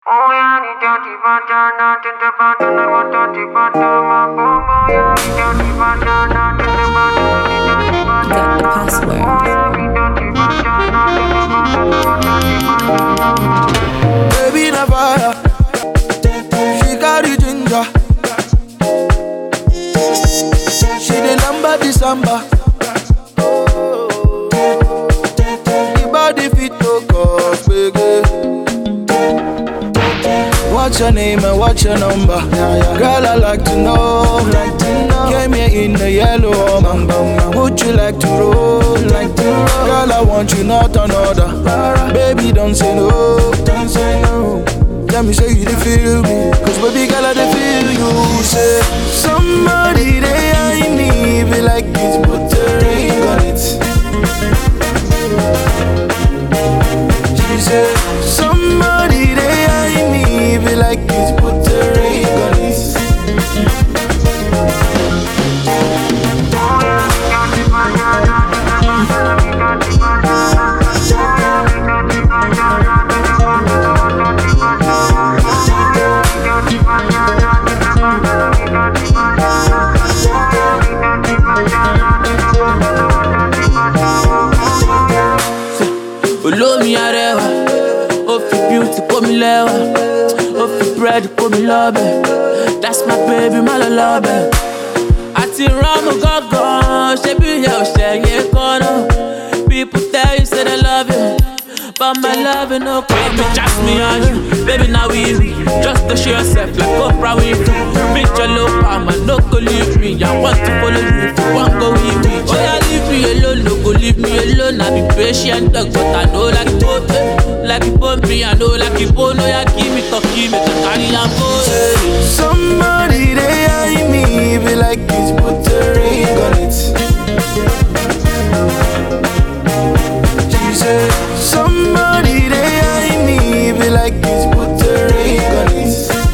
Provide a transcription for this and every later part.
Got the password. Baby na fire, she got the ginger. She the number December. The body fit to cause baby. What's your name and what's your number? Girl, I like to know. Came here in the yellow. Would you like to roll? Girl, I want you, not another. Baby, don't say no. Let me say you dey feel me, cause baby girl I dey feel you. Say somebody they eye me, be like it's put a ring on it. She said somebody they eye me, be like it's put a ring on it. Olómi arẹwà, ó fi beauty kó mi lẹ́wà, ó fi bread kó mi lọ́bẹ̀, that's my baby, má lọ lọ́bẹ̀. Àti rọ́mù gángan, ṣé bí ìyá òṣèyẹ kan náà? People tell you say they love you, but my love no come. Baby, just me and you, baby now easy. Just to show yourself like Oprah Winfrey. Meet your low palm and no go leave me. I want to follow you if you want go with me. Oh yeah, leave me alone, no go leave me alone. I be patient dog, but I know like it both. Like it both me, I know like it both. No, yeah, give me to carry and go. Somebody they eye me, be like it's put a ring on it. She said somebody they eye me, be like it's put a ring on it.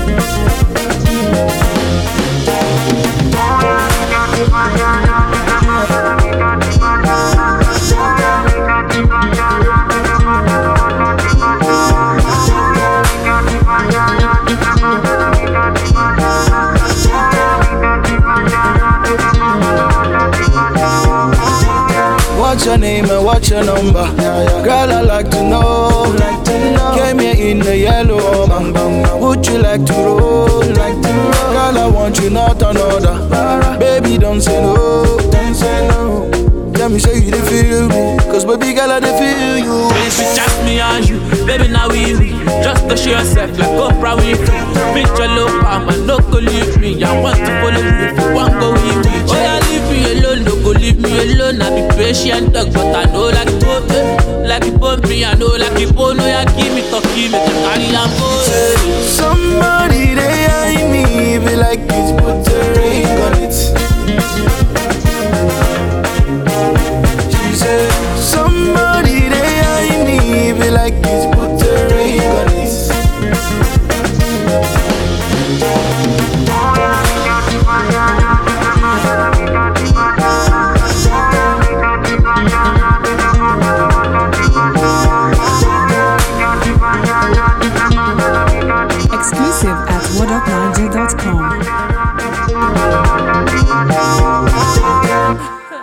What's your name and what's your number? Girl, I like to know. Came here in the yellow. Would you like to roll? Girl, I want you, not another. Baby, don't say no. Let me say you dey feel me, cause baby girl I dey feel you. It's just me and you, baby now easy. Just to show yourself like Oprah Winfrey. Meet your low palm and no go leave me. I want to follow you if you want go with me. Oh yeah, leave me alone, no go leave me alone. I be patient dog, but I know like it both. Like it both me, I know like it both. No, yeah, give me to carry and go. Somebody they eye me, be like it's put a